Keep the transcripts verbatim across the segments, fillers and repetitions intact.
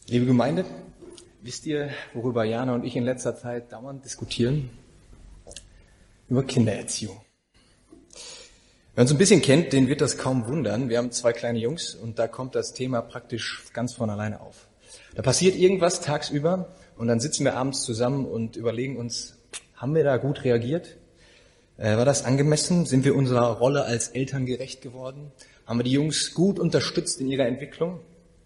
Liebe Gemeinde, wisst ihr, worüber Jana und ich in letzter Zeit dauernd diskutieren? Über Kindererziehung. Wer uns ein bisschen kennt, den wird das kaum wundern. Wir haben zwei kleine Jungs und da kommt das Thema praktisch ganz von alleine auf. Da passiert irgendwas tagsüber und dann sitzen wir abends zusammen und überlegen uns, haben wir da gut reagiert? Äh, war das angemessen? Sind wir unserer Rolle als Eltern gerecht geworden? Haben wir die Jungs gut unterstützt in ihrer Entwicklung?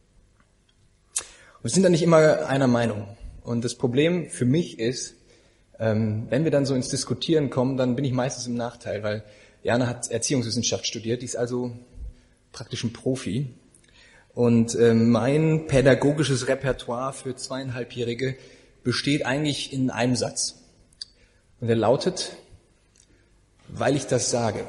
Wir sind da nicht immer einer Meinung. Und das Problem für mich ist, ähm, wenn wir dann so ins Diskutieren kommen, dann bin ich meistens im Nachteil, weil Jana hat Erziehungswissenschaft studiert, die ist also praktisch ein Profi. Und ähm, mein pädagogisches Repertoire für zweieinhalbjährige besteht eigentlich in einem Satz. Und der lautet, weil ich das sage.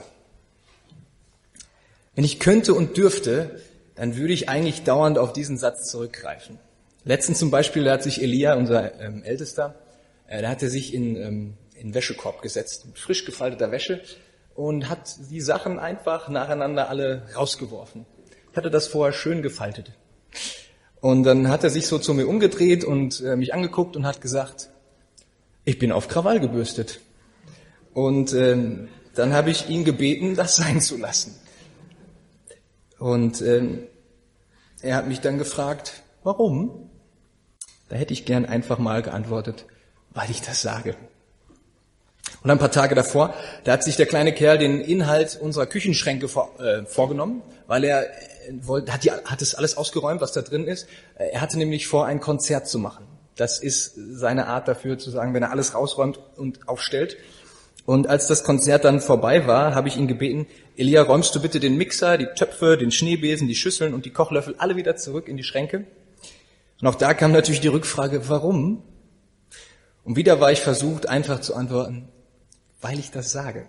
Wenn ich könnte und dürfte, dann würde ich eigentlich dauernd auf diesen Satz zurückgreifen. Letztens zum Beispiel, da hat sich Elia, unser ähm, Ältester, äh, da hat er sich in ähm, in den Wäschekorb gesetzt, mit frisch gefalteter Wäsche, und hat die Sachen einfach nacheinander alle rausgeworfen. Ich hatte das vorher schön gefaltet. Und dann hat er sich so zu mir umgedreht und äh, mich angeguckt und hat gesagt, ich bin auf Krawall gebürstet. Und ähm, dann habe ich ihn gebeten, das sein zu lassen. Und ähm, er hat mich dann gefragt, warum? Da hätte ich gern einfach mal geantwortet, weil ich das sage. Und ein paar Tage davor, da hat sich der kleine Kerl den Inhalt unserer Küchenschränke vor, äh, vorgenommen, weil er äh, wollte, hat, die, hat es alles ausgeräumt, was da drin ist. Er hatte nämlich vor, ein Konzert zu machen. Das ist seine Art dafür zu sagen, wenn er alles rausräumt und aufstellt. Und als das Konzert dann vorbei war, habe ich ihn gebeten, Elia, räumst du bitte den Mixer, die Töpfe, den Schneebesen, die Schüsseln und die Kochlöffel alle wieder zurück in die Schränke? Und auch da kam natürlich die Rückfrage, warum? Und wieder war ich versucht, einfach zu antworten, weil ich das sage.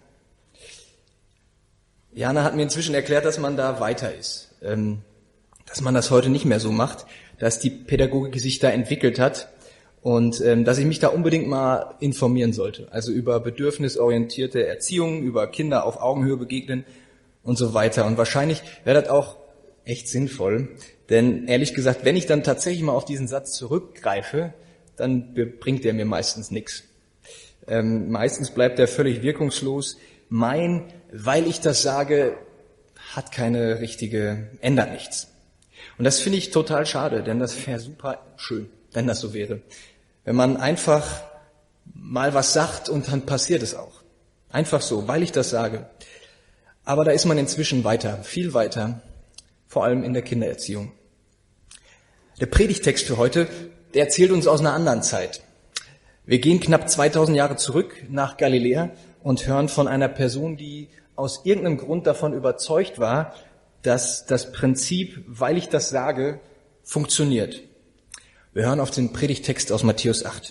Jana hat mir inzwischen erklärt, dass man da weiter ist, ähm, dass man das heute nicht mehr so macht, dass die Pädagogik sich da entwickelt hat und ähm, dass ich mich da unbedingt mal informieren sollte, also über bedürfnisorientierte Erziehung, über Kinder auf Augenhöhe begegnen und so weiter. Und wahrscheinlich wäre das auch echt sinnvoll, denn ehrlich gesagt, wenn ich dann tatsächlich mal auf diesen Satz zurückgreife, dann bringt der mir meistens nichts. Ähm, meistens bleibt er völlig wirkungslos. Mein, weil ich das sage, hat keine richtige, ändert nichts. Und das finde ich total schade, denn das wäre super schön, wenn das so wäre. Wenn man einfach mal was sagt und dann passiert es auch. Einfach so, weil ich das sage. Aber da ist man inzwischen weiter, viel weiter, vor allem in der Kindererziehung. Der Predigtext für heute, der erzählt uns aus einer anderen Zeit. Wir gehen knapp zweitausend Jahre zurück nach Galiläa und hören von einer Person, die aus irgendeinem Grund davon überzeugt war, dass das Prinzip, weil ich das sage, funktioniert. Wir hören auf den Predigtext aus Matthäus acht.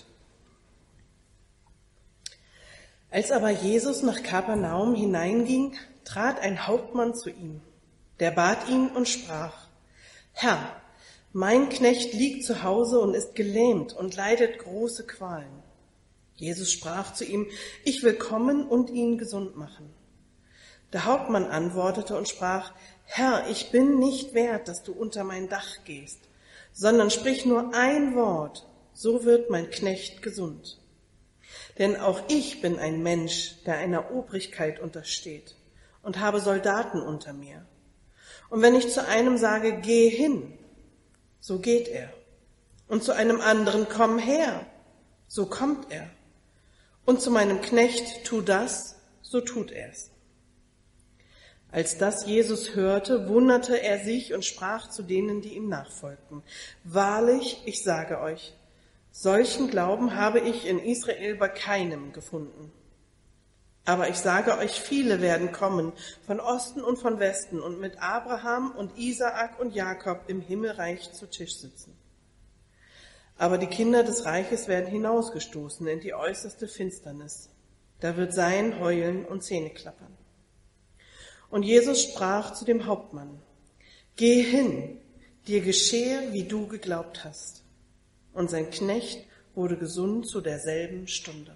Als aber Jesus nach Kapernaum hineinging, trat ein Hauptmann zu ihm. Der bat ihn und sprach, Herr, mein Knecht liegt zu Hause und ist gelähmt und leidet große Qualen. Jesus sprach zu ihm, ich will kommen und ihn gesund machen. Der Hauptmann antwortete und sprach, Herr, ich bin nicht wert, dass du unter mein Dach gehst, sondern sprich nur ein Wort, so wird mein Knecht gesund. Denn auch ich bin ein Mensch, der einer Obrigkeit untersteht und habe Soldaten unter mir. Und wenn ich zu einem sage, geh hin, so geht er. Und zu einem anderen, komm her, so kommt er. Und zu meinem Knecht, tu das, so tut er's. Als das Jesus hörte, wunderte er sich und sprach zu denen, die ihm nachfolgten. Wahrlich, ich sage euch, solchen Glauben habe ich in Israel bei keinem gefunden. Aber ich sage euch, viele werden kommen, von Osten und von Westen, und mit Abraham und Isaak und Jakob im Himmelreich zu Tisch sitzen. Aber die Kinder des Reiches werden hinausgestoßen in die äußerste Finsternis. Da wird sein Heulen und Zähneklappern. Und Jesus sprach zu dem Hauptmann, geh hin, dir geschehe, wie du geglaubt hast. Und sein Knecht wurde gesund zu derselben Stunde.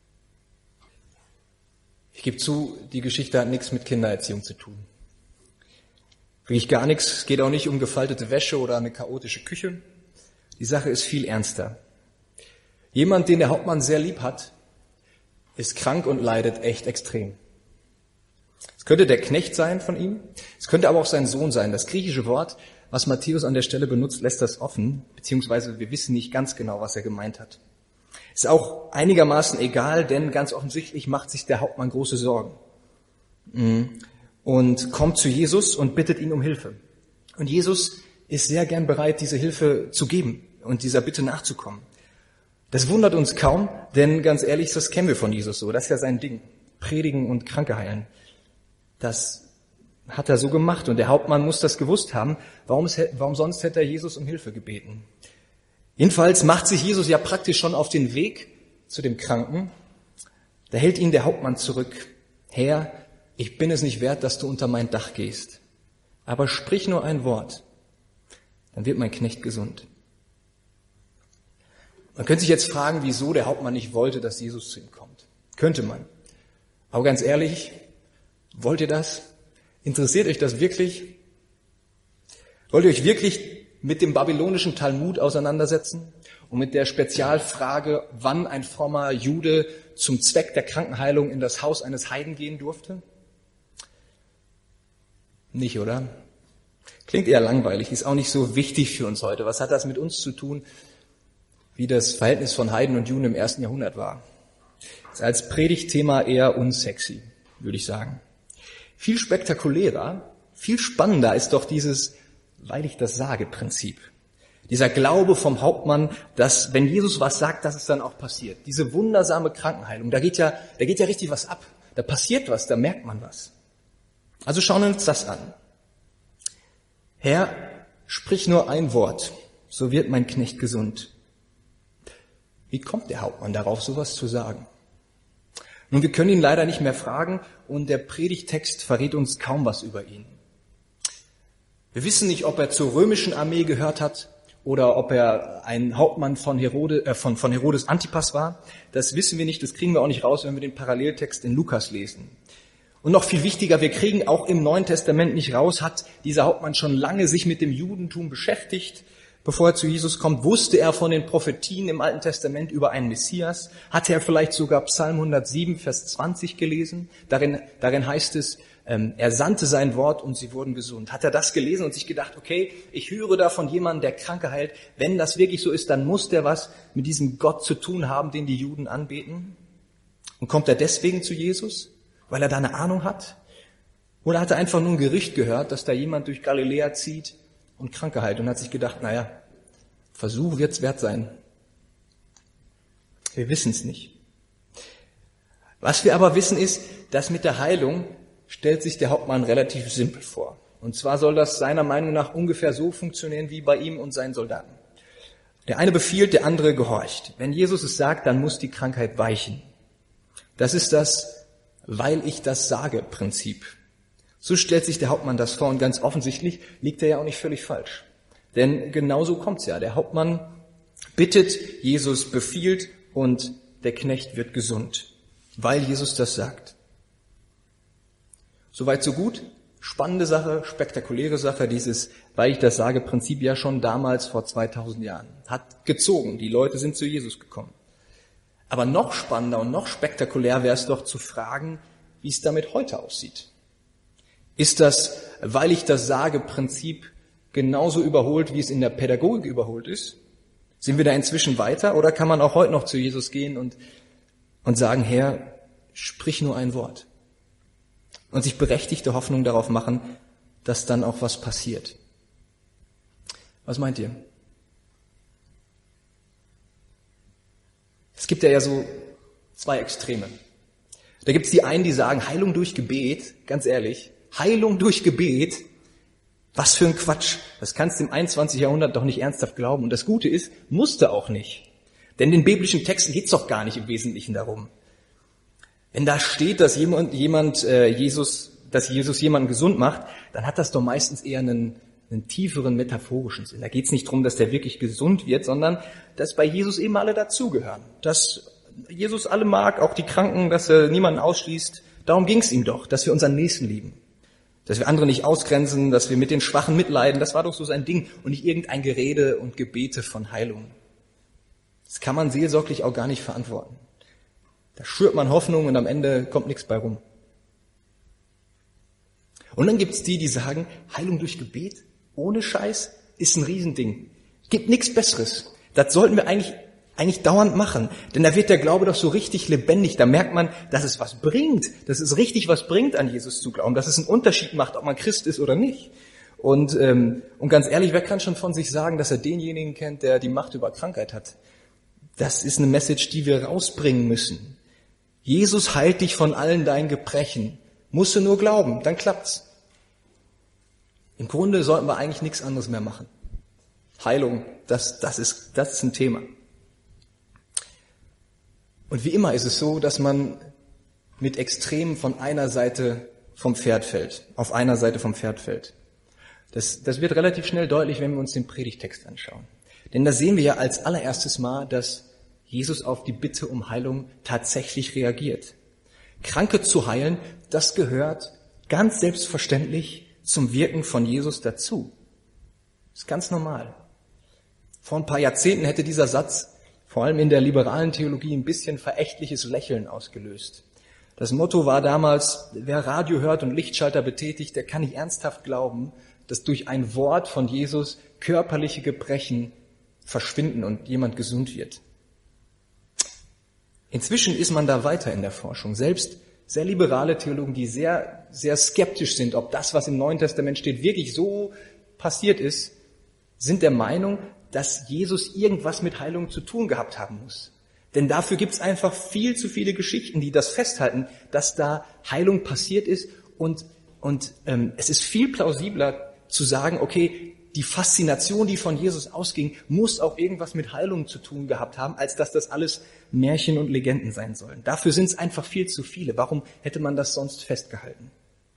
Ich gebe zu, die Geschichte hat nichts mit Kindererziehung zu tun. Wirklich gar nichts. Es geht auch nicht um gefaltete Wäsche oder eine chaotische Küche. Die Sache ist viel ernster. Jemand, den der Hauptmann sehr lieb hat, ist krank und leidet echt extrem. Es könnte der Knecht sein von ihm, es könnte aber auch sein Sohn sein. Das griechische Wort, was Matthäus an der Stelle benutzt, lässt das offen, beziehungsweise wir wissen nicht ganz genau, was er gemeint hat. Ist auch einigermaßen egal, denn ganz offensichtlich macht sich der Hauptmann große Sorgen. Und kommt zu Jesus und bittet ihn um Hilfe. Und Jesus ist sehr gern bereit, diese Hilfe zu geben und dieser Bitte nachzukommen. Das wundert uns kaum, denn ganz ehrlich, das kennen wir von Jesus so. Das ist ja sein Ding. Predigen und Kranke heilen. Das hat er so gemacht und der Hauptmann muss das gewusst haben. Warum, es, warum sonst hätte er Jesus um Hilfe gebeten? Jedenfalls macht sich Jesus ja praktisch schon auf den Weg zu dem Kranken. Da hält ihn der Hauptmann zurück. Herr, ich bin es nicht wert, dass du unter mein Dach gehst. Aber sprich nur ein Wort, dann wird mein Knecht gesund. Man könnte sich jetzt fragen, wieso der Hauptmann nicht wollte, dass Jesus zu ihm kommt. Könnte man. Aber ganz ehrlich, wollt ihr das? Interessiert euch das wirklich? Wollt ihr euch wirklich mit dem babylonischen Talmud auseinandersetzen und mit der Spezialfrage, wann ein frommer Jude zum Zweck der Krankenheilung in das Haus eines Heiden gehen durfte? Nicht, oder? Klingt eher langweilig, ist auch nicht so wichtig für uns heute. Was hat das mit uns zu tun, wie das Verhältnis von Heiden und Juden im ersten Jahrhundert war? Ist als Predigtthema eher unsexy, würde ich sagen. Viel spektakulärer, viel spannender ist doch dieses weil ich das sage Prinzip. Dieser Glaube vom Hauptmann, dass wenn Jesus was sagt, dass es dann auch passiert. Diese wundersame Krankenheilung, da geht ja, da geht ja richtig was ab. Da passiert was, da merkt man was. Also schauen wir uns das an. Herr, sprich nur ein Wort, so wird mein Knecht gesund. Wie kommt der Hauptmann darauf, sowas zu sagen? Nun, wir können ihn leider nicht mehr fragen und der Predigtext verrät uns kaum was über ihn. Wir wissen nicht, ob er zur römischen Armee gehört hat oder ob er ein Hauptmann von, Herode, äh, von, von Herodes Antipas war. Das wissen wir nicht, das kriegen wir auch nicht raus, wenn wir den Paralleltext in Lukas lesen. Und noch viel wichtiger, wir kriegen auch im Neuen Testament nicht raus, hat dieser Hauptmann schon lange sich mit dem Judentum beschäftigt. Bevor er zu Jesus kommt, wusste er von den Prophetien im Alten Testament über einen Messias. Hatte er vielleicht sogar Psalm hundertsieben, Vers zwanzig gelesen? Darin, darin heißt es, ähm, er sandte sein Wort und sie wurden gesund. Hat er das gelesen und sich gedacht, okay, ich höre da von jemandem, der Kranke heilt. Wenn das wirklich so ist, dann muss der was mit diesem Gott zu tun haben, den die Juden anbeten. Und kommt er deswegen zu Jesus, weil er da eine Ahnung hat? Oder hat er einfach nur ein Gerücht gehört, dass da jemand durch Galiläa zieht und Kranke heilt und hat sich gedacht, naja, Versuch wird's wert sein. Wir wissen es nicht. Was wir aber wissen ist, dass mit der Heilung stellt sich der Hauptmann relativ simpel vor. Und zwar soll das seiner Meinung nach ungefähr so funktionieren wie bei ihm und seinen Soldaten. Der eine befiehlt, der andere gehorcht. Wenn Jesus es sagt, dann muss die Krankheit weichen. Das ist das, weil ich das sage, Prinzip. So stellt sich der Hauptmann das vor und ganz offensichtlich liegt er ja auch nicht völlig falsch. Denn genauso kommt's ja. Der Hauptmann bittet, Jesus befiehlt und der Knecht wird gesund, weil Jesus das sagt. Soweit so gut. Spannende Sache, spektakuläre Sache, dieses, weil ich das sage, Prinzip ja schon damals vor zweitausend Jahren. Hat gezogen, die Leute sind zu Jesus gekommen. Aber noch spannender und noch spektakulär wäre es doch zu fragen, wie es damit heute aussieht. Ist das, weil ich das sage, Prinzip genauso überholt, wie es in der Pädagogik überholt ist? Sind wir da inzwischen weiter oder kann man auch heute noch zu Jesus gehen und, und sagen, Herr, sprich nur ein Wort? Und sich berechtigte Hoffnung darauf machen, dass dann auch was passiert. Was meint ihr? Es gibt ja, ja so zwei Extreme. Da gibt es die einen, die sagen, Heilung durch Gebet, ganz ehrlich, Heilung durch Gebet, was für ein Quatsch. Das kannst du im einundzwanzigsten Jahrhundert doch nicht ernsthaft glauben. Und das Gute ist, musste auch nicht. Denn in den biblischen Texten geht's doch gar nicht im Wesentlichen darum. Wenn da steht, dass jemand, jemand äh, Jesus, dass Jesus jemanden gesund macht, dann hat das doch meistens eher einen, einen tieferen metaphorischen Sinn. Da geht's nicht darum, dass der wirklich gesund wird, sondern dass bei Jesus eben alle dazugehören. Dass Jesus alle mag, auch die Kranken, dass er niemanden ausschließt. Darum ging's ihm doch, dass wir unseren Nächsten lieben. Dass wir andere nicht ausgrenzen, dass wir mit den Schwachen mitleiden, das war doch so sein Ding und nicht irgendein Gerede und Gebete von Heilung. Das kann man seelsorglich auch gar nicht verantworten. Da schürt man Hoffnung und am Ende kommt nichts bei rum. Und dann gibt's die, die sagen, Heilung durch Gebet, ohne Scheiß, ist ein Riesending. Gibt nichts Besseres. Das sollten wir eigentlich eigentlich dauernd machen. Denn da wird der Glaube doch so richtig lebendig. Da merkt man, dass es was bringt, dass es richtig was bringt, an Jesus zu glauben, dass es einen Unterschied macht, ob man Christ ist oder nicht. Und, ähm, und ganz ehrlich, wer kann schon von sich sagen, dass er denjenigen kennt, der die Macht über Krankheit hat? Das ist eine Message, die wir rausbringen müssen. Jesus heilt dich von allen deinen Gebrechen. Musst du nur glauben, dann klappt's. Im Grunde sollten wir eigentlich nichts anderes mehr machen. Heilung, das, das ist, das ist ein Thema. Und wie immer ist es so, dass man mit Extremen von einer Seite vom Pferd fällt, auf einer Seite vom Pferd fällt. Das, das wird relativ schnell deutlich, wenn wir uns den Predigtext anschauen. Denn da sehen wir ja als allererstes Mal, dass Jesus auf die Bitte um Heilung tatsächlich reagiert. Kranke zu heilen, das gehört ganz selbstverständlich zum Wirken von Jesus dazu. Das ist ganz normal. Vor ein paar Jahrzehnten hätte dieser Satz vor allem in der liberalen Theologie ein bisschen verächtliches Lächeln ausgelöst. Das Motto war damals, wer Radio hört und Lichtschalter betätigt, der kann nicht ernsthaft glauben, dass durch ein Wort von Jesus körperliche Gebrechen verschwinden und jemand gesund wird. Inzwischen ist man da weiter in der Forschung. Selbst sehr liberale Theologen, die sehr, sehr skeptisch sind, ob das, was im Neuen Testament steht, wirklich so passiert ist, sind der Meinung, dass Jesus irgendwas mit Heilung zu tun gehabt haben muss. Denn dafür gibt's einfach viel zu viele Geschichten, die das festhalten, dass da Heilung passiert ist. Und, und ähm, es ist viel plausibler zu sagen, okay, die Faszination, die von Jesus ausging, muss auch irgendwas mit Heilung zu tun gehabt haben, als dass das alles Märchen und Legenden sein sollen. Dafür sind es einfach viel zu viele. Warum hätte man das sonst festgehalten?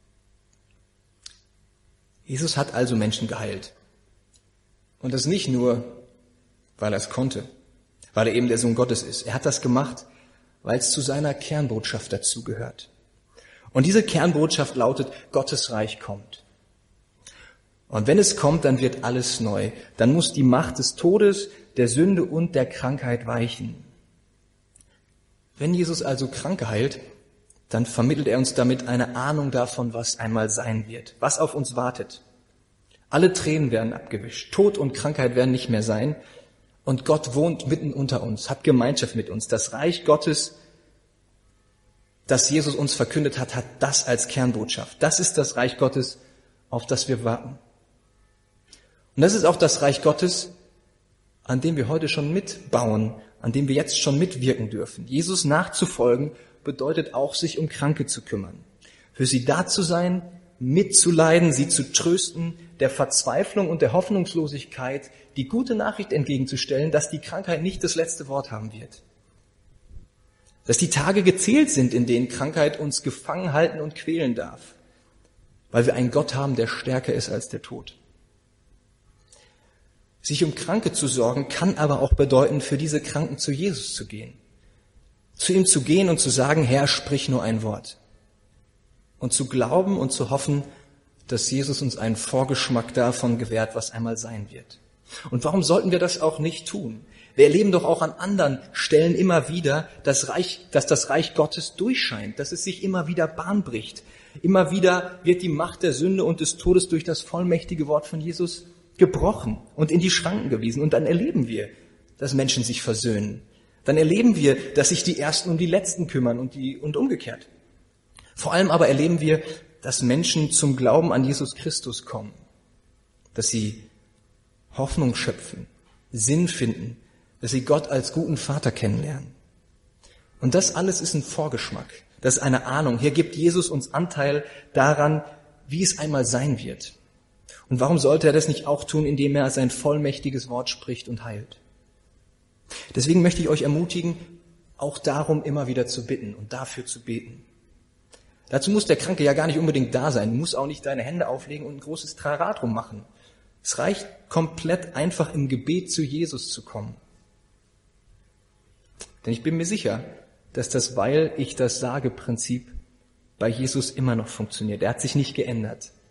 Jesus hat also Menschen geheilt. Und das nicht nur, weil er es konnte, weil er eben der Sohn Gottes ist. Er hat das gemacht, weil es zu seiner Kernbotschaft dazugehört. Und diese Kernbotschaft lautet, Gottes Reich kommt. Und wenn es kommt, dann wird alles neu. Dann muss die Macht des Todes, der Sünde und der Krankheit weichen. Wenn Jesus also Kranke heilt, dann vermittelt er uns damit eine Ahnung davon, was einmal sein wird, was auf uns wartet. Alle Tränen werden abgewischt, Tod und Krankheit werden nicht mehr sein und Gott wohnt mitten unter uns, hat Gemeinschaft mit uns. Das Reich Gottes, das Jesus uns verkündet hat, hat das als Kernbotschaft. Das ist das Reich Gottes, auf das wir warten. Und das ist auch das Reich Gottes, an dem wir heute schon mitbauen, an dem wir jetzt schon mitwirken dürfen. Jesus nachzufolgen bedeutet auch, sich um Kranke zu kümmern, für sie da zu sein, mitzuleiden, sie zu trösten, der Verzweiflung und der Hoffnungslosigkeit die gute Nachricht entgegenzustellen, dass die Krankheit nicht das letzte Wort haben wird. Dass die Tage gezählt sind, in denen Krankheit uns gefangen halten und quälen darf, weil wir einen Gott haben, der stärker ist als der Tod. Sich um Kranke zu sorgen, kann aber auch bedeuten, für diese Kranken zu Jesus zu gehen. Zu ihm zu gehen und zu sagen, Herr, sprich nur ein Wort. Und zu glauben und zu hoffen, dass Jesus uns einen Vorgeschmack davon gewährt, was einmal sein wird. Und warum sollten wir das auch nicht tun? Wir erleben doch auch an anderen Stellen immer wieder, dass, Reich, dass das Reich Gottes durchscheint, dass es sich immer wieder Bahn bricht. Immer wieder wird die Macht der Sünde und des Todes durch das vollmächtige Wort von Jesus gebrochen und in die Schranken gewiesen. Und dann erleben wir, dass Menschen sich versöhnen. Dann erleben wir, dass sich die Ersten um die Letzten kümmern und, die, und umgekehrt. Vor allem aber erleben wir, dass Menschen zum Glauben an Jesus Christus kommen, dass sie Hoffnung schöpfen, Sinn finden, dass sie Gott als guten Vater kennenlernen. Und das alles ist ein Vorgeschmack, das ist eine Ahnung. Hier gibt Jesus uns Anteil daran, wie es einmal sein wird. Und warum sollte er das nicht auch tun, indem er sein vollmächtiges Wort spricht und heilt? Deswegen möchte ich euch ermutigen, auch darum immer wieder zu bitten und dafür zu beten. Dazu muss der Kranke ja gar nicht unbedingt da sein. Du musst auch nicht deine Hände auflegen und ein großes Trara drum machen. Es reicht komplett einfach im Gebet zu Jesus zu kommen. Denn ich bin mir sicher, dass das Weil ich das sage Prinzip bei Jesus immer noch funktioniert. Er hat sich nicht geändert.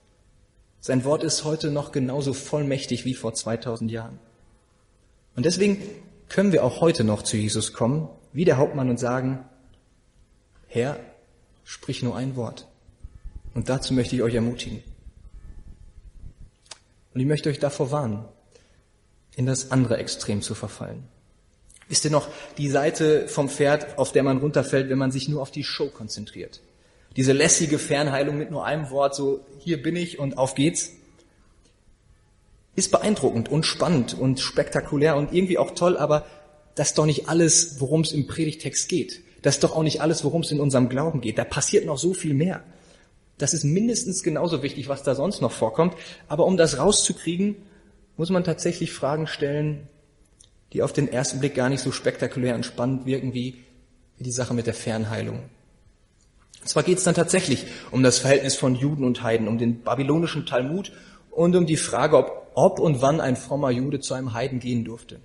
Sein Wort ist heute noch genauso vollmächtig wie vor zweitausend Jahren. Und deswegen können wir auch heute noch zu Jesus kommen, wie der Hauptmann, und sagen, Herr, sprich nur ein Wort. Und dazu möchte ich euch ermutigen. Und ich möchte euch davor warnen, in das andere Extrem zu verfallen. Wisst ihr noch, die Seite vom Pferd, auf der man runterfällt, wenn man sich nur auf die Show konzentriert? Diese lässige Fernheilung mit nur einem Wort, so hier bin ich und auf geht's, ist beeindruckend und spannend und spektakulär und irgendwie auch toll, aber das ist doch nicht alles, worum es im Predigtext geht. Das ist doch auch nicht alles, worum es in unserem Glauben geht. Da passiert noch so viel mehr. Das ist mindestens genauso wichtig, was da sonst noch vorkommt. Aber um das rauszukriegen, muss man tatsächlich Fragen stellen, die auf den ersten Blick gar nicht so spektakulär und spannend wirken wie, wie die Sache mit der Fernheilung. Und zwar geht es dann tatsächlich um das Verhältnis von Juden und Heiden, um den babylonischen Talmud und um die Frage, ob, ob und wann ein frommer Jude zu einem Heiden gehen durfte.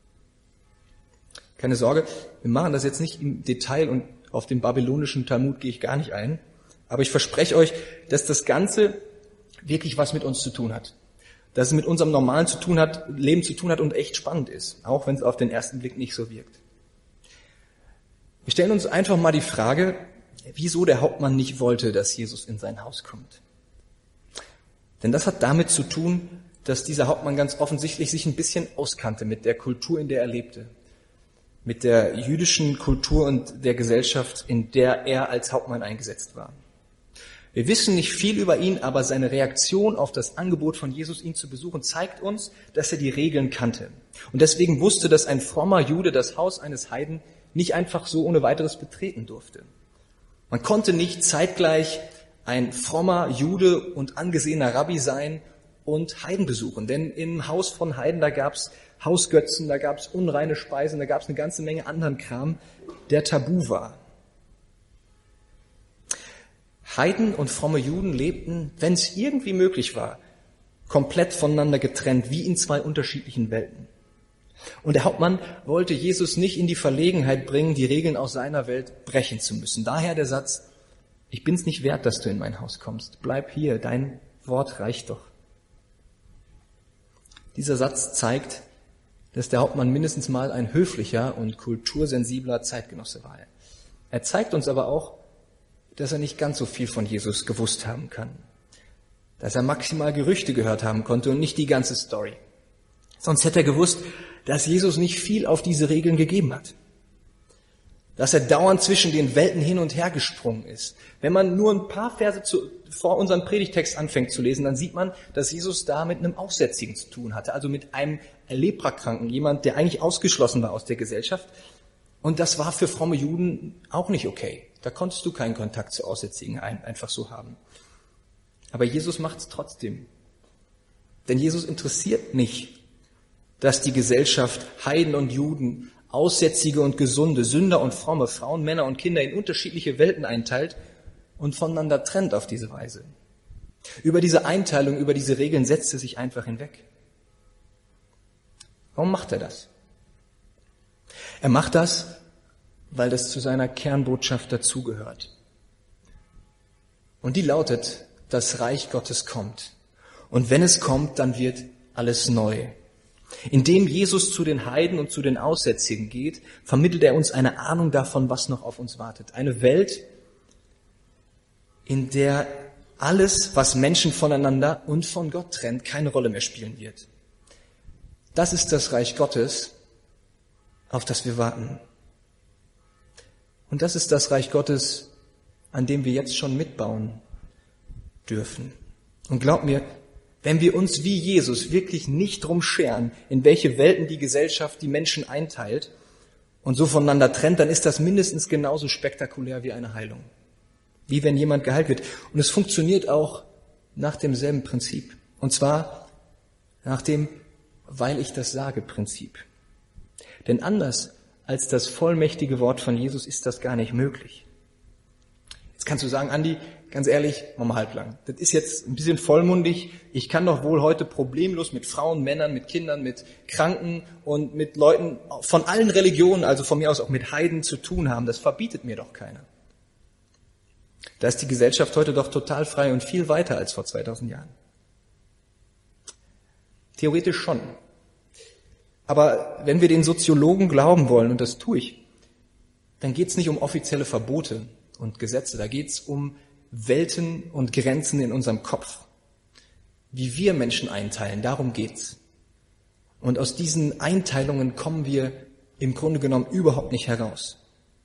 Keine Sorge, wir machen das jetzt nicht im Detail und auf den babylonischen Talmud gehe ich gar nicht ein. Aber ich verspreche euch, dass das Ganze wirklich was mit uns zu tun hat. Dass es mit unserem normalen zu tun hat, Leben zu tun hat und echt spannend ist, auch wenn es auf den ersten Blick nicht so wirkt. Wir stellen uns einfach mal die Frage, wieso der Hauptmann nicht wollte, dass Jesus in sein Haus kommt. Denn das hat damit zu tun, dass dieser Hauptmann ganz offensichtlich sich ein bisschen auskannte mit der Kultur, in der er lebte. Mit der jüdischen Kultur und der Gesellschaft, in der er als Hauptmann eingesetzt war. Wir wissen nicht viel über ihn, aber seine Reaktion auf das Angebot von Jesus, ihn zu besuchen, zeigt uns, dass er die Regeln kannte. Und deswegen wusste, dass ein frommer Jude das Haus eines Heiden nicht einfach so ohne weiteres betreten durfte. Man konnte nicht zeitgleich ein frommer Jude und angesehener Rabbi sein und Heiden besuchen. Denn im Haus von Heiden, da gab's Hausgötzen, da gab's unreine Speisen, da gab's eine ganze Menge anderen Kram, der tabu war. Heiden und fromme Juden lebten, wenn es irgendwie möglich war, komplett voneinander getrennt, wie in zwei unterschiedlichen Welten. Und der Hauptmann wollte Jesus nicht in die Verlegenheit bringen, die Regeln aus seiner Welt brechen zu müssen. Daher der Satz, ich bin's nicht wert, dass du in mein Haus kommst. Bleib hier, dein Wort reicht doch. Dieser Satz zeigt, dass der Hauptmann mindestens mal ein höflicher und kultursensibler Zeitgenosse war. Er zeigt uns aber auch, dass er nicht ganz so viel von Jesus gewusst haben kann. Dass er maximal Gerüchte gehört haben konnte und nicht die ganze Story. Sonst hätte er gewusst, dass Jesus nicht viel auf diese Regeln gegeben hat. Dass er dauernd zwischen den Welten hin und her gesprungen ist. Wenn man nur ein paar Verse zu, vor unserem Predigtext anfängt zu lesen, dann sieht man, dass Jesus da mit einem Aussätzigen zu tun hatte, also mit einem Leprakranken, jemand, der eigentlich ausgeschlossen war aus der Gesellschaft. Und das war für fromme Juden auch nicht okay. Da konntest du keinen Kontakt zu Aussätzigen einfach so haben. Aber Jesus macht es trotzdem. Denn Jesus interessiert nicht, dass die Gesellschaft Heiden und Juden, Aussätzige und Gesunde, Sünder und Fromme, Frauen, Männer und Kinder in unterschiedliche Welten einteilt und voneinander trennt auf diese Weise. Über diese Einteilung, über diese Regeln setzt er sich einfach hinweg. Warum macht er das? Er macht das, weil das zu seiner Kernbotschaft dazugehört. Und die lautet, das Reich Gottes kommt. Und wenn es kommt, dann wird alles neu. Indem Jesus zu den Heiden und zu den Aussätzigen geht, vermittelt er uns eine Ahnung davon, was noch auf uns wartet. Eine Welt, in der alles, was Menschen voneinander und von Gott trennt, keine Rolle mehr spielen wird. Das ist das Reich Gottes, auf das wir warten. Und das ist das Reich Gottes, an dem wir jetzt schon mitbauen dürfen. Und glaub mir, wenn wir uns wie Jesus wirklich nicht drum scheren, in welche Welten die Gesellschaft die Menschen einteilt und so voneinander trennt, dann ist das mindestens genauso spektakulär wie eine Heilung. Wie wenn jemand geheilt wird. Und es funktioniert auch nach demselben Prinzip. Und zwar nach dem weil ich das sage Prinzip. Denn anders als das vollmächtige Wort von Jesus ist das gar nicht möglich. Jetzt kannst du sagen, Andi, ganz ehrlich, mach mal halblang. Das ist jetzt ein bisschen vollmundig. Ich kann doch wohl heute problemlos mit Frauen, Männern, mit Kindern, mit Kranken und mit Leuten von allen Religionen, also von mir aus auch mit Heiden zu tun haben. Das verbietet mir doch keiner. Da ist die Gesellschaft heute doch total frei und viel weiter als vor zweitausend Jahren. Theoretisch schon. Aber wenn wir den Soziologen glauben wollen, und das tue ich, dann geht es nicht um offizielle Verbote und Gesetze, da geht es um Welten und Grenzen in unserem Kopf. Wie wir Menschen einteilen, darum geht's. Und aus diesen Einteilungen kommen wir im Grunde genommen überhaupt nicht heraus.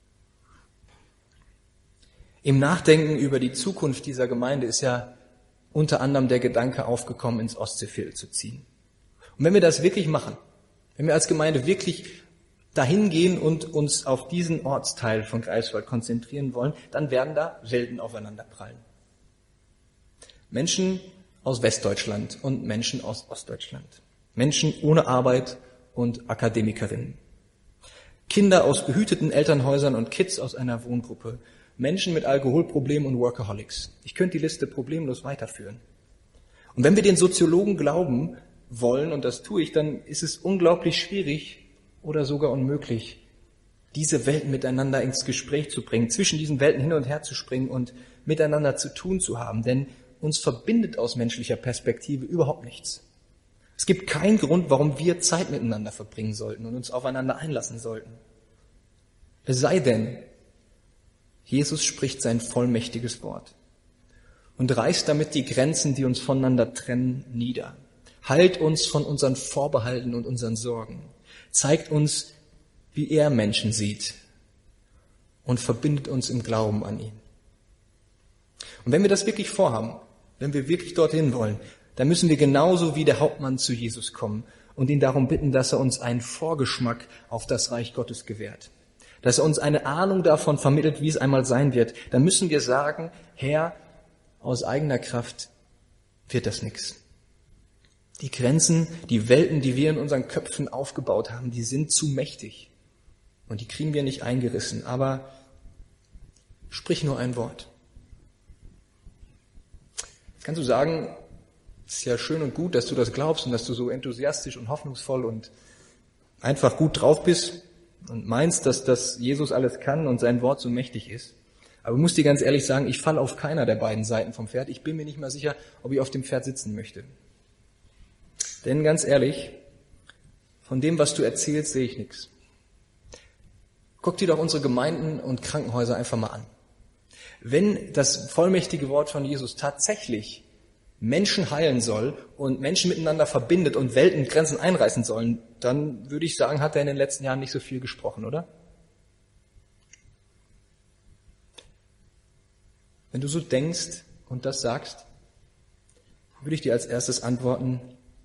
Im Nachdenken über die Zukunft dieser Gemeinde ist ja unter anderem der Gedanke aufgekommen, ins Ostseeviertel zu ziehen. Und wenn wir das wirklich machen, wenn wir als Gemeinde wirklich dahin gehen und uns auf diesen Ortsteil von Greifswald konzentrieren wollen, dann werden da Welten aufeinanderprallen. Menschen aus Westdeutschland und Menschen aus Ostdeutschland. Menschen ohne Arbeit und Akademikerinnen. Kinder aus behüteten Elternhäusern und Kids aus einer Wohngruppe. Menschen mit Alkoholproblemen und Workaholics. Ich könnte die Liste problemlos weiterführen. Und wenn wir den Soziologen glauben wollen, und das tue ich, dann ist es unglaublich schwierig oder sogar unmöglich, diese Welten miteinander ins Gespräch zu bringen, zwischen diesen Welten hin und her zu springen und miteinander zu tun zu haben. Denn uns verbindet aus menschlicher Perspektive überhaupt nichts. Es gibt keinen Grund, warum wir Zeit miteinander verbringen sollten und uns aufeinander einlassen sollten. Es sei denn, Jesus spricht sein vollmächtiges Wort und reißt damit die Grenzen, die uns voneinander trennen, nieder. Heilt uns von unseren Vorbehalten und unseren Sorgen. Zeigt uns, wie er Menschen sieht und verbindet uns im Glauben an ihn. Und wenn wir das wirklich vorhaben, wenn wir wirklich dorthin wollen, dann müssen wir genauso wie der Hauptmann zu Jesus kommen und ihn darum bitten, dass er uns einen Vorgeschmack auf das Reich Gottes gewährt. Dass er uns eine Ahnung davon vermittelt, wie es einmal sein wird. Dann müssen wir sagen, Herr, aus eigener Kraft wird das nichts. Die Grenzen, die Welten, die wir in unseren Köpfen aufgebaut haben, die sind zu mächtig. Und die kriegen wir nicht eingerissen. Aber sprich nur ein Wort. Kannst du sagen, es ist ja schön und gut, dass du das glaubst und dass du so enthusiastisch und hoffnungsvoll und einfach gut drauf bist und meinst, dass das Jesus alles kann und sein Wort so mächtig ist. Aber ich muss dir ganz ehrlich sagen, ich falle auf keiner der beiden Seiten vom Pferd. Ich bin mir nicht mal sicher, ob ich auf dem Pferd sitzen möchte. Denn ganz ehrlich, von dem, was du erzählst, sehe ich nichts. Guck dir doch unsere Gemeinden und Krankenhäuser einfach mal an. Wenn das vollmächtige Wort von Jesus tatsächlich Menschen heilen soll und Menschen miteinander verbindet und Weltengrenzen einreißen sollen, dann würde ich sagen, hat er in den letzten Jahren nicht so viel gesprochen, oder? Wenn du so denkst und das sagst, würde ich dir als erstes antworten,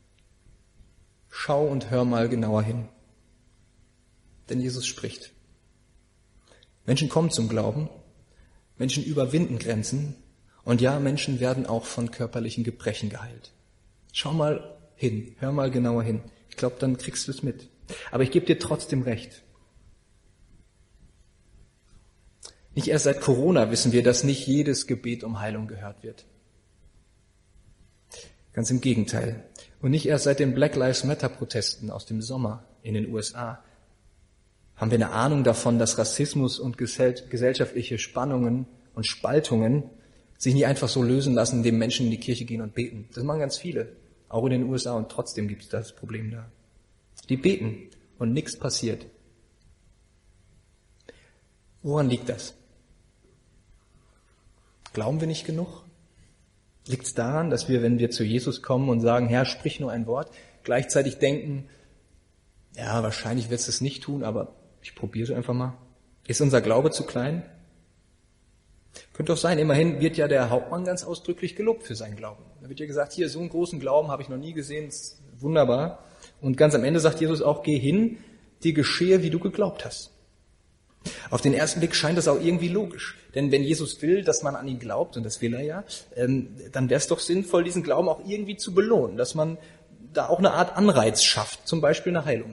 schau und hör mal genauer hin. Denn Jesus spricht. Menschen kommen zum Glauben, Menschen überwinden Grenzen und ja, Menschen werden auch von körperlichen Gebrechen geheilt. Schau mal hin, hör mal genauer hin. Ich glaube, dann kriegst du es mit. Aber ich gebe dir trotzdem recht. Nicht erst seit Corona wissen wir, dass nicht jedes Gebet um Heilung gehört wird. Ganz im Gegenteil. Und nicht erst seit den Black Lives Matter Protesten aus dem Sommer in den U S A haben wir eine Ahnung davon, dass Rassismus und gesellschaftliche Spannungen und Spaltungen sich nicht einfach so lösen lassen, indem Menschen in die Kirche gehen und beten. Das machen ganz viele, auch in den U S A, und trotzdem gibt es das Problem da. Die beten und nichts passiert. Woran liegt das? Glauben wir nicht genug? Liegt es daran, dass wir, wenn wir zu Jesus kommen und sagen, Herr, sprich nur ein Wort, gleichzeitig denken, ja, wahrscheinlich wird es das nicht tun, aber ich probiere es einfach mal. Ist unser Glaube zu klein? Könnte doch sein, immerhin wird ja der Hauptmann ganz ausdrücklich gelobt für seinen Glauben. Da wird ja gesagt, hier, so einen großen Glauben habe ich noch nie gesehen, ist wunderbar. Und ganz am Ende sagt Jesus auch, geh hin, dir geschehe, wie du geglaubt hast. Auf den ersten Blick scheint das auch irgendwie logisch. Denn wenn Jesus will, dass man an ihn glaubt, und das will er ja, ähm, dann wäre es doch sinnvoll, diesen Glauben auch irgendwie zu belohnen, dass man da auch eine Art Anreiz schafft, zum Beispiel eine Heilung.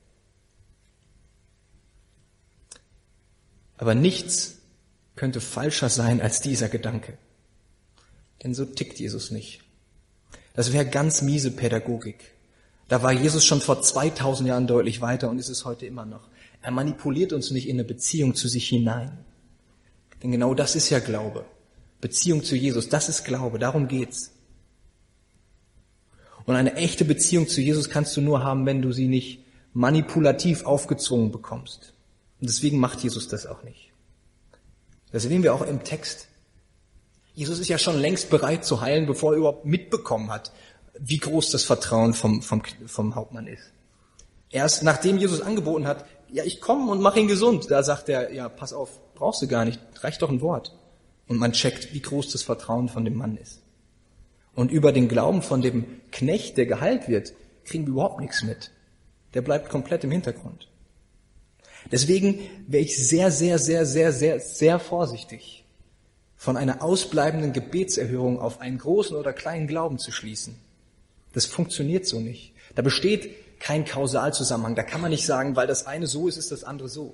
Aber nichts könnte falscher sein als dieser Gedanke. Denn so tickt Jesus nicht. Das wäre ganz miese Pädagogik. Da war Jesus schon vor zweitausend Jahren deutlich weiter und ist es heute immer noch. Er manipuliert uns nicht in eine Beziehung zu sich hinein. Denn genau das ist ja Glaube. Beziehung zu Jesus, das ist Glaube, darum geht's. Und eine echte Beziehung zu Jesus kannst du nur haben, wenn du sie nicht manipulativ aufgezwungen bekommst. Und deswegen macht Jesus das auch nicht. Das sehen wir auch im Text. Jesus ist ja schon längst bereit zu heilen, bevor er überhaupt mitbekommen hat, wie groß das Vertrauen vom, vom, vom Hauptmann ist. Erst nachdem Jesus angeboten hat, ja, ich komme und mache ihn gesund, da sagt er, ja, pass auf, brauchst du gar nicht, reicht doch ein Wort. Und man checkt, wie groß das Vertrauen von dem Mann ist. Und über den Glauben von dem Knecht, der geheilt wird, kriegen wir überhaupt nichts mit. Der bleibt komplett im Hintergrund. Deswegen wäre ich sehr, sehr, sehr, sehr, sehr, sehr vorsichtig, von einer ausbleibenden Gebetserhörung auf einen großen oder kleinen Glauben zu schließen. Das funktioniert so nicht. Da besteht kein Kausalzusammenhang. Da kann man nicht sagen, weil das eine so ist, ist das andere so.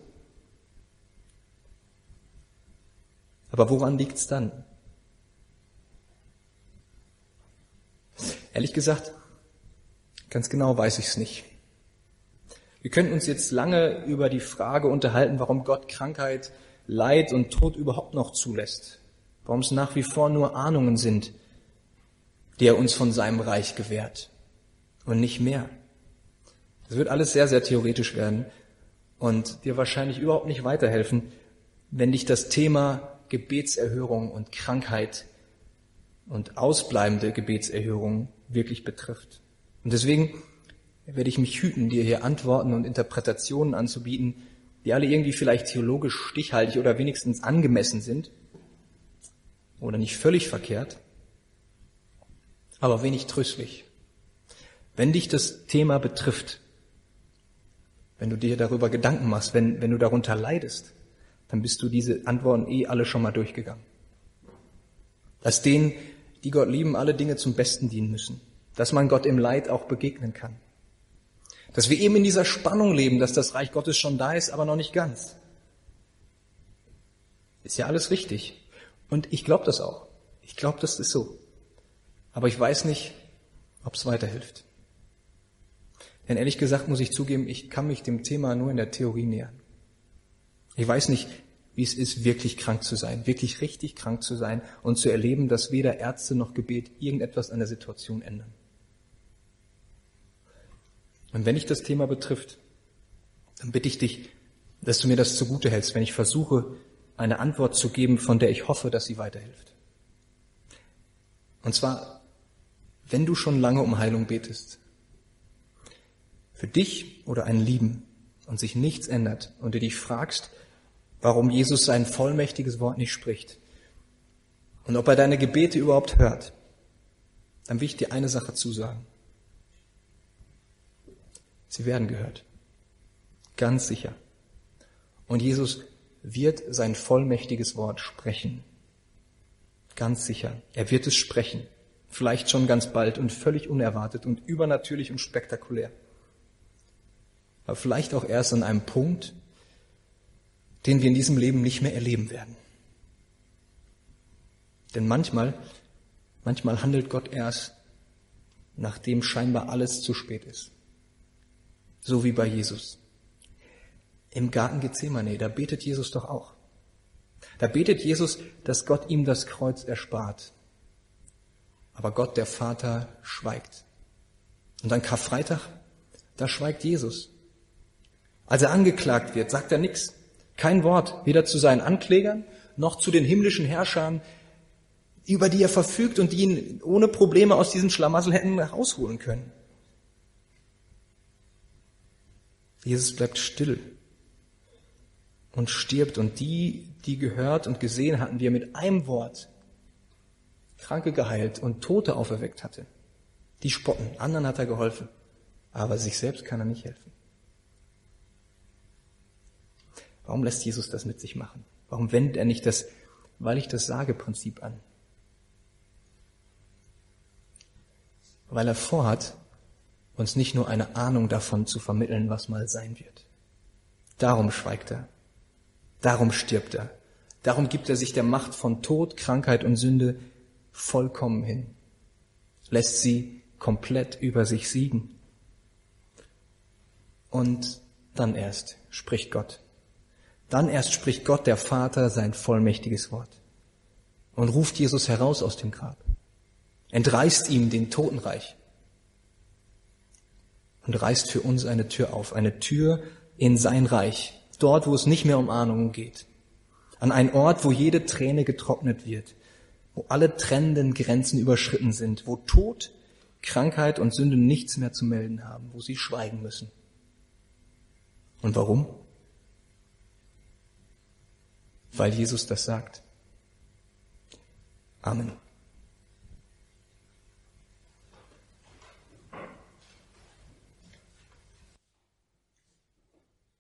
Aber woran liegt's dann? Ehrlich gesagt, ganz genau weiß ich's nicht. Wir könnten uns jetzt lange über die Frage unterhalten, warum Gott Krankheit, Leid und Tod überhaupt noch zulässt. Warum es nach wie vor nur Ahnungen sind, die er uns von seinem Reich gewährt und nicht mehr. Das wird alles sehr, sehr theoretisch werden und dir wahrscheinlich überhaupt nicht weiterhelfen, wenn dich das Thema Gebetserhörung und Krankheit und ausbleibende Gebetserhörung wirklich betrifft. Und deswegen werde ich mich hüten, dir hier Antworten und Interpretationen anzubieten, die alle irgendwie vielleicht theologisch stichhaltig oder wenigstens angemessen sind oder nicht völlig verkehrt, aber wenig tröstlich. Wenn dich das Thema betrifft, wenn du dir darüber Gedanken machst, wenn, wenn du darunter leidest, dann bist du diese Antworten eh alle schon mal durchgegangen. Dass denen, die Gott lieben, alle Dinge zum Besten dienen müssen. Dass man Gott im Leid auch begegnen kann. Dass wir eben in dieser Spannung leben, dass das Reich Gottes schon da ist, aber noch nicht ganz. Ist ja alles richtig. Und ich glaube das auch. Ich glaube, das ist so. Aber ich weiß nicht, ob es weiterhilft. Denn ehrlich gesagt muss ich zugeben, ich kann mich dem Thema nur in der Theorie nähern. Ich weiß nicht, wie es ist, wirklich krank zu sein, wirklich richtig krank zu sein und zu erleben, dass weder Ärzte noch Gebet irgendetwas an der Situation ändern. Und wenn dich das Thema betrifft, dann bitte ich dich, dass du mir das zugute hältst, wenn ich versuche, eine Antwort zu geben, von der ich hoffe, dass sie weiterhilft. Und zwar, wenn du schon lange um Heilung betest, für dich oder einen Lieben und sich nichts ändert und du dich fragst, warum Jesus sein vollmächtiges Wort nicht spricht und ob er deine Gebete überhaupt hört, dann will ich dir eine Sache zusagen. Sie werden gehört. Ganz sicher. Und Jesus wird sein vollmächtiges Wort sprechen. Ganz sicher. Er wird es sprechen. Vielleicht schon ganz bald und völlig unerwartet und übernatürlich und spektakulär. Aber vielleicht auch erst an einem Punkt, den wir in diesem Leben nicht mehr erleben werden. Denn manchmal, manchmal handelt Gott erst, nachdem scheinbar alles zu spät ist. So wie bei Jesus. Im Garten Gethsemane, da betet Jesus doch auch. Da betet Jesus, dass Gott ihm das Kreuz erspart. Aber Gott, der Vater, schweigt. Und an Karfreitag, da schweigt Jesus. Als er angeklagt wird, sagt er nichts. Kein Wort, weder zu seinen Anklägern noch zu den himmlischen Herrschern, über die er verfügt und die ihn ohne Probleme aus diesem Schlamassel hätten rausholen können. Jesus bleibt still und stirbt. Und die, die gehört und gesehen hatten, wie er mit einem Wort Kranke geheilt und Tote auferweckt hatte, die spotten. Anderen hat er geholfen, aber sich selbst kann er nicht helfen. Warum lässt Jesus das mit sich machen? Warum wendet er nicht das, weil ich das sage, Prinzip an? Weil er vorhat, uns nicht nur eine Ahnung davon zu vermitteln, was mal sein wird. Darum schweigt er. Darum stirbt er. Darum gibt er sich der Macht von Tod, Krankheit und Sünde vollkommen hin. Lässt sie komplett über sich siegen. Und dann erst spricht Gott. Dann erst spricht Gott, der Vater, sein vollmächtiges Wort und ruft Jesus heraus aus dem Grab. Entreißt ihm den Totenreich und reißt für uns eine Tür auf, eine Tür in sein Reich, dort, wo es nicht mehr um Ahnungen geht, an einen Ort, wo jede Träne getrocknet wird, wo alle trennenden Grenzen überschritten sind, wo Tod, Krankheit und Sünde nichts mehr zu melden haben, wo sie schweigen müssen. Und warum? Weil Jesus das sagt. Amen.